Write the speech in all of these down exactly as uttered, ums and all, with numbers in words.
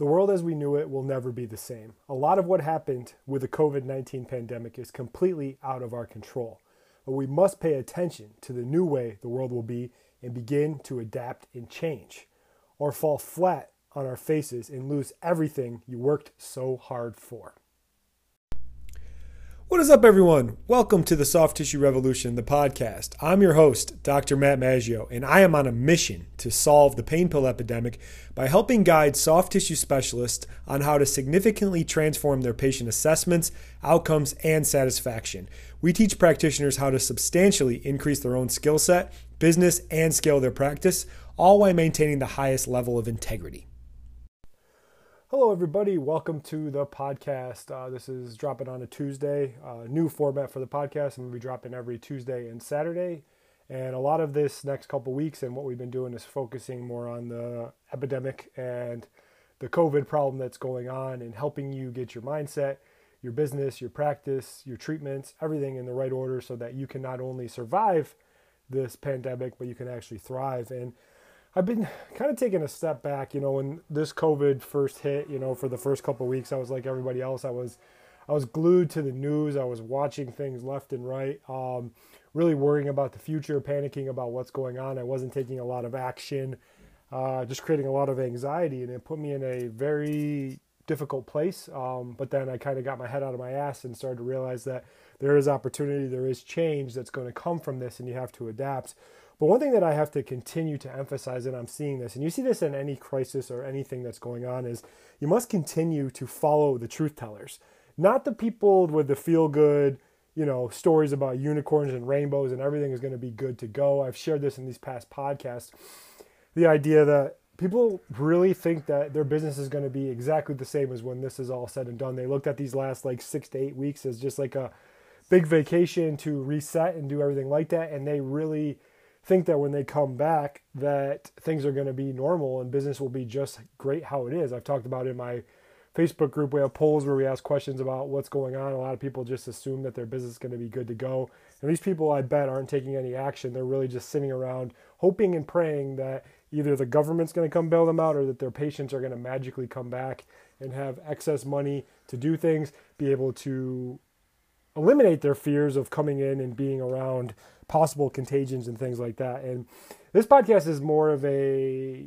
The world as we knew it will never be the same. A lot of what happened with the covid nineteen pandemic is completely out of our control. But we must pay attention to the new way the world will be and begin to adapt and change, or fall flat on our faces and lose everything you worked so hard for. What is up, everyone? Welcome to the Soft Tissue Revolution, the podcast. I'm your host, Doctor Matt Maggio, and I am on a mission to solve the pain pill epidemic by helping guide soft tissue specialists on how to significantly transform their patient assessments, outcomes, and satisfaction. We teach practitioners how to substantially increase their own skill set, business, and scale their practice, all while maintaining the highest level of integrity. Hello, everybody. Welcome to the podcast. Uh, this is dropping on a Tuesday. Uh, new format for the podcast. I'm going to be dropping every Tuesday and Saturday. And a lot of this next couple weeks and what we've been doing is focusing more on the epidemic and the COVID problem that's going on and helping you get your mindset, your business, your practice, your treatments, everything in the right order so that you can not only survive this pandemic, but you can actually thrive. And I've been kind of taking a step back, you know, when this COVID first hit, you know, for the first couple of weeks, I was like everybody else. I was, I was glued to the news. I was watching things left and right, um, really worrying about the future, panicking about what's going on. I wasn't taking a lot of action, uh, just creating a lot of anxiety, and it put me in a very difficult place. Um, but then I kind of got my head out of my ass and started to realize that there is opportunity, there is change that's going to come from this, and you have to adapt. But one thing that I have to continue to emphasize, and I'm seeing this, and you see this in any crisis or anything that's going on, is you must continue to follow the truth tellers, not the people with the feel-good, you know, stories about unicorns and rainbows and everything is going to be good to go. I've shared this in these past podcasts, the idea that people really think that their business is going to be exactly the same as when this is all said and done. They looked at these last like six to eight weeks as just like a big vacation to reset and do everything like that, and they really think that when they come back that things are going to be normal and business will be just great how it is. I've talked about in my Facebook group, we have polls where we ask questions about what's going on. A lot of people just assume that their business is going to be good to go. And these people, I bet, aren't taking any action. They're really just sitting around hoping and praying that either the government's going to come bail them out or that their patients are going to magically come back and have excess money to do things, be able to eliminate their fears of coming in and being around possible contagions and things like that. And this podcast is more of a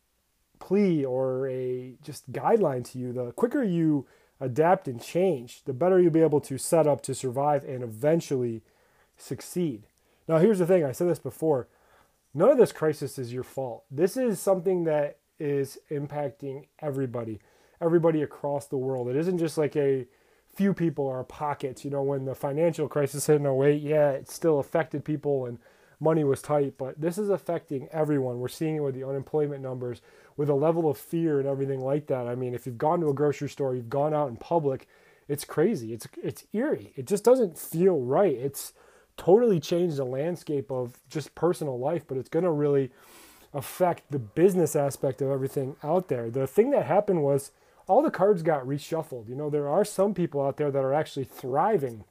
plea or a just guideline to you. The quicker you adapt and change, the better you'll be able to set up to survive and eventually succeed. Now, here's the thing. I said this before. None of this crisis is your fault. This is something that is impacting everybody, everybody across the world. It isn't just like a few people or pockets. You know, when the financial crisis hit in oh eight, yeah, it still affected people and money was tight, but this is affecting everyone. We're seeing it with the unemployment numbers, with a level of fear and everything like that. I mean, if you've gone to a grocery store, you've gone out in public, it's crazy. It's it's eerie. It just doesn't feel right. It's totally changed the landscape of just personal life, but it's going to really affect the business aspect of everything out there. The thing that happened was all the cards got reshuffled. You know, there are some people out there that are actually thriving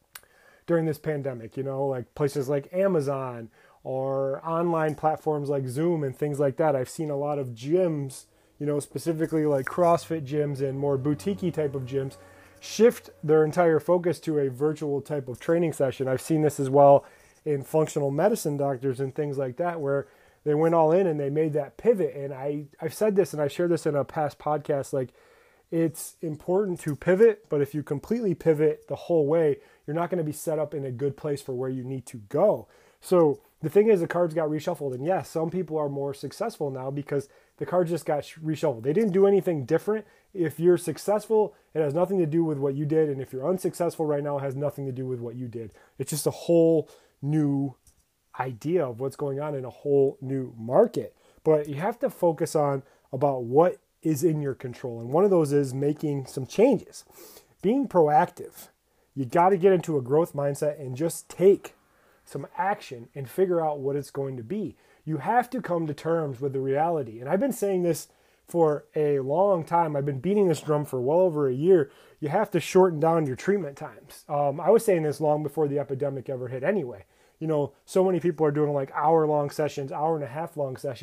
during this pandemic, you know, like places like Amazon or online platforms like Zoom and things like that. I've seen a lot of gyms, you know, specifically like CrossFit gyms and more boutique-y type of gyms, shift their entire focus to a virtual type of training session. I've seen this as well in functional medicine doctors and things like that, where they went all in and they made that pivot. And I, I've said this and I shared this in a past podcast, like it's important to pivot, but if you completely pivot the whole way, you're not going to be set up in a good place for where you need to go. So the thing is, the cards got reshuffled. And yes, some people are more successful now because the cards just got reshuffled. They didn't do anything different. If you're successful, it has nothing to do with what you did. And if you're unsuccessful right now, it has nothing to do with what you did. It's just a whole new idea of what's going on in a whole new market. But you have to focus on about what is in your control. And one of those is making some changes, being proactive. You got to get into a growth mindset and just take some action and figure out what it's going to be. You have to come to terms with the reality. And I've been saying this for a long time. I've been beating this drum for well over a year. You have to shorten down your treatment times. Um, I was saying this long before the epidemic ever hit anyway. You know, so many people are doing like hour long sessions, hour and a half long sessions.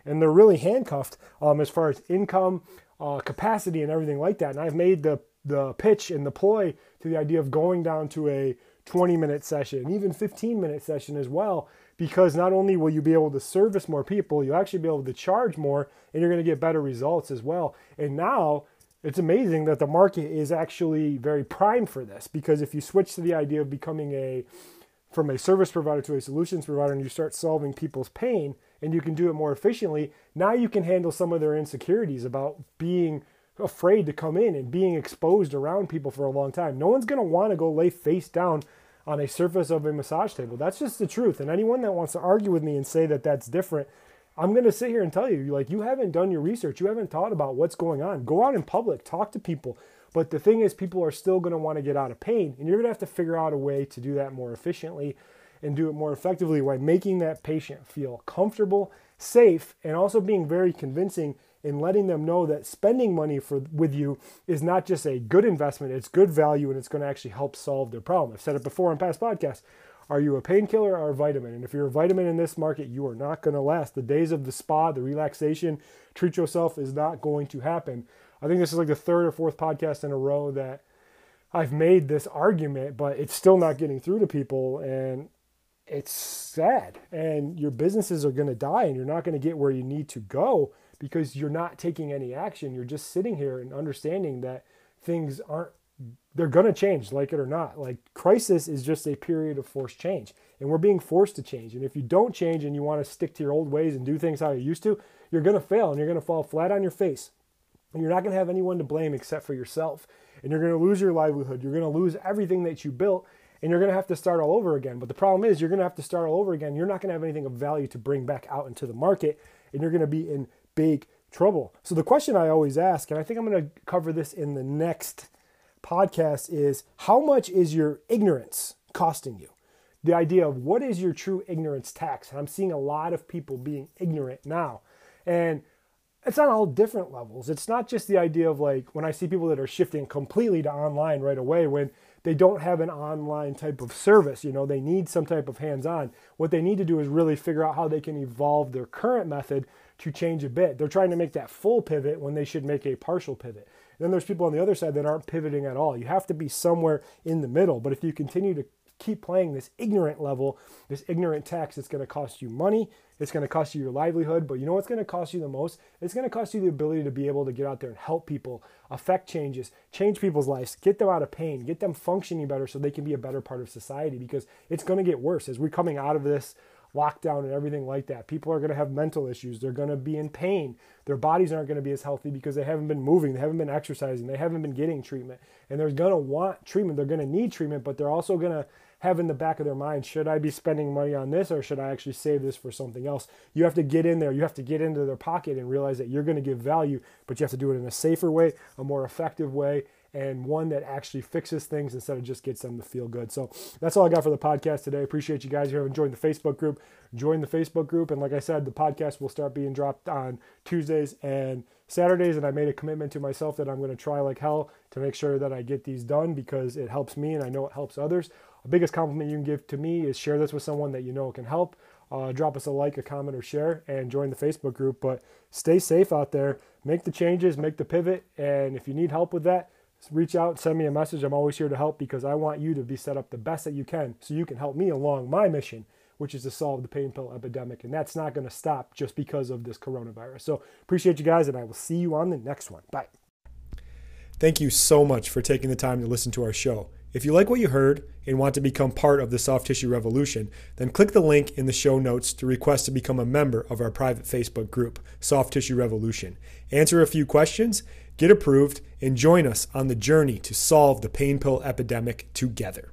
and they're really handcuffed um, as far as income, uh, capacity, and everything like that. And I've made the the pitch and the ploy to the idea of going down to a twenty minute session, even fifteen minute session as well, because not only will you be able to service more people, you'll actually be able to charge more, and you're going to get better results as well. And now it's amazing that the market is actually very primed for this, because if you switch to the idea of becoming a from a service provider to a solutions provider and you start solving people's pain and you can do it more efficiently, now you can handle some of their insecurities about being afraid to come in and being exposed around people for a long time. No one's going to want to go lay face down on a surface of a massage table. That's just the truth. And anyone that wants to argue with me and say that that's different, I'm going to sit here and tell you, like, you haven't done your research. You haven't thought about what's going on. Go out in public, talk to people. But the thing is, people are still going to want to get out of pain, and you're going to have to figure out a way to do that more efficiently and do it more effectively by making that patient feel comfortable, safe, and also being very convincing in letting them know that spending money for with you is not just a good investment, it's good value, and it's going to actually help solve their problem. I've said it before in past podcasts. Are you a painkiller or a vitamin? And if you're a vitamin in this market, you are not going to last. The days of the spa, the relaxation, treat yourself is not going to happen. I think this is like the third or fourth podcast in a row that I've made this argument, but it's still not getting through to people, and it's sad. And your businesses are going to die, and you're not going to get where you need to go because you're not taking any action. You're just sitting here and understanding that things aren't, they're going to change, like it or not. Like, crisis is just a period of forced change, and we're being forced to change. And if you don't change and you want to stick to your old ways and do things how you used to, you're going to fail, and you're going to fall flat on your face. And you're not going to have anyone to blame except for yourself. And you're going to lose your livelihood. You're going to lose everything that you built, and you're going to have to start all over again. But the problem is, you're going to have to start all over again. You're not going to have anything of value to bring back out into the market, and you're going to be in big trouble. So the question I always ask, and I think I'm going to cover this in the next podcast, is how much is your ignorance costing you? The idea of what is your true ignorance tax? And I'm seeing a lot of people being ignorant now. And it's on all different levels. It's not just the idea of, like, when I see people that are shifting completely to online right away when they don't have an online type of service, you know, they need some type of hands-on. What they need to do is really figure out how they can evolve their current method to change a bit. They're trying to make that full pivot when they should make a partial pivot. And then there's people on the other side that aren't pivoting at all. You have to be somewhere in the middle. But if you continue to keep playing this ignorant level, this ignorant tax, it's going to cost you money. It's going to cost you your livelihood. But you know what's going to cost you the most? It's going to cost you the ability to be able to get out there and help people, affect changes, change people's lives, get them out of pain, get them functioning better so they can be a better part of society, because it's going to get worse as we're coming out of this lockdown and everything like that. People are going to have mental issues. They're going to be in pain. Their bodies aren't going to be as healthy because they haven't been moving. They haven't been exercising. They haven't been getting treatment. And they're going to want treatment. They're going to need treatment, but they're also going to have in the back of their mind, should I be spending money on this, or should I actually save this for something else? You have to get in there. You have to get into their pocket and realize that you're going to give value, but you have to do it in a safer way, a more effective way, and one that actually fixes things instead of just gets them to feel good. So that's all I got for the podcast today. Appreciate you guys here enjoying the Facebook group. Join the Facebook group. And like I said, the podcast will start being dropped on Tuesdays and Saturdays. And I made a commitment to myself that I'm going to try like hell to make sure that I get these done, because it helps me and I know it helps others. The biggest compliment you can give to me is share this with someone that you know can help. Uh, drop us a like, a comment, or share, and join the Facebook group. But stay safe out there. Make the changes, make the pivot. And if you need help with that, reach out, send me a message. I'm always here to help, because I want you to be set up the best that you can so you can help me along my mission, which is to solve the pain pill epidemic. And that's not going to stop just because of this coronavirus. So appreciate you guys, and I will see you on the next one. Bye. Thank you so much for taking the time to listen to our show. If you like what you heard and want to become part of the Soft Tissue Revolution, then click the link in the show notes to request to become a member of our private Facebook group, Soft Tissue Revolution. Answer a few questions, get approved, and join us on the journey to solve the pain pill epidemic together.